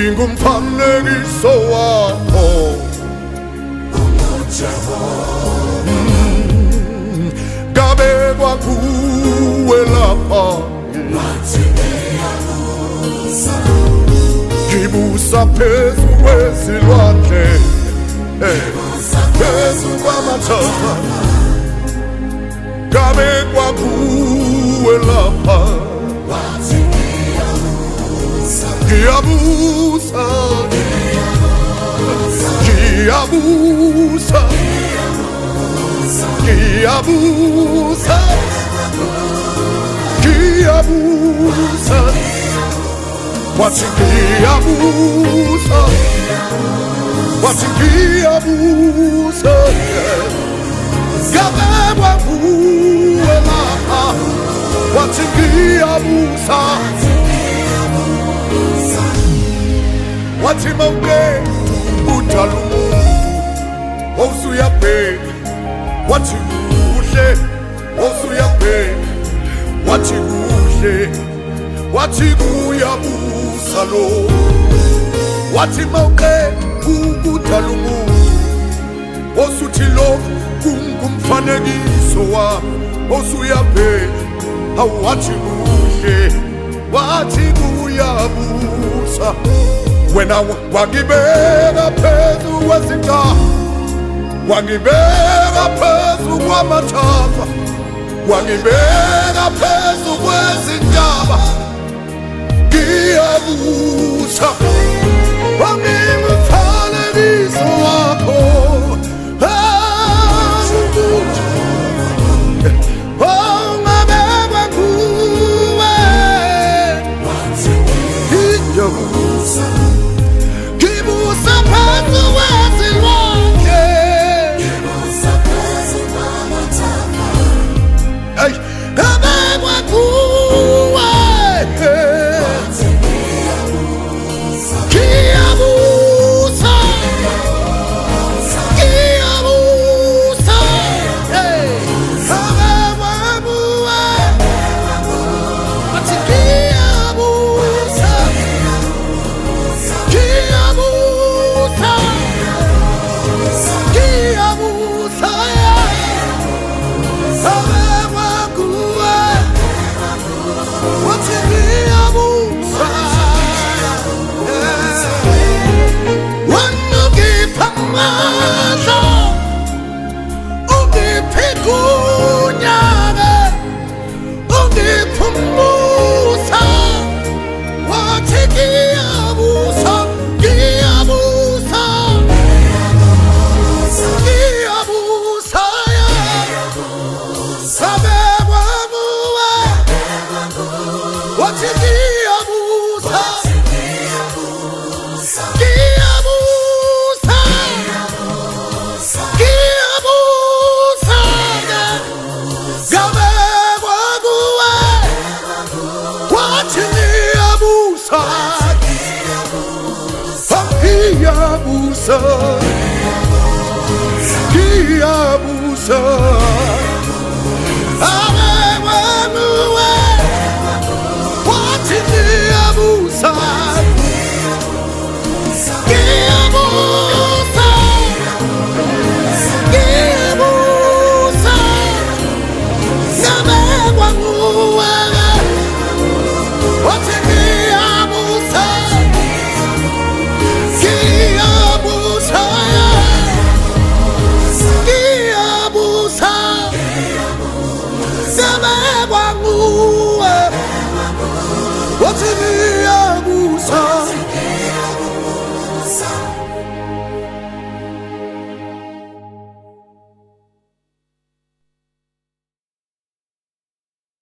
ngingumfanekiso wakho ngabekwa kuwe lapha ngibusa phezu kwezilwandle phezu kwamathafa ngabekwa kuwe lapha ngiyabusa ngiyabusa ngiyabusa ngiyabusa wathi ngiyabusa wathi ngiyabusa ngabekwa kuwe lapha wathi ngiyabusa wathi mawuke udala umuntu wawusuyabheka wathi kuhle wawusuyabheka wathi kuhle wathi kuyabusa lo wathi mawuke udala umuntu wawusuthi lo kungumfanekiso wami wawusuyabheka awathi kuhle wathi kuyabusa wena wangibeka phezu kwezintaba wangibeka phezu kwamathafa wangibeka phezu kwezintaba ngiyabusa wangingumfanekiso wakho ongabekwa kuwe ngiyabusa ngibusa phezu kwezilwandle ngibusa phezu kwamathafa ngabekwa kuwe ngiyabusa ngiyabusa ngiyabusa ngabekwa kuwe wathi ngiyabusa ngiyabusa ngiyabusa ngabekwa kuwe wathi ngiyabusa wangipha amandla ungipha igunya ungipha umusa wathi ngiyabusa ngiyabusa ngiyabusa ngabekwa kuwe wathi ngiyabusa ngiyabusa ngiyabusa ngabekwa kuwe wathi ngiyabusa ngiyabusa ngiyabusa ngabekwa kuwe wathi ngiyabusa ngiyabusa ngiyabusa ngabekwa kuwe wathi ngiyabusa ngiyabusa ngiyabusa ngabekwa kuwe wathi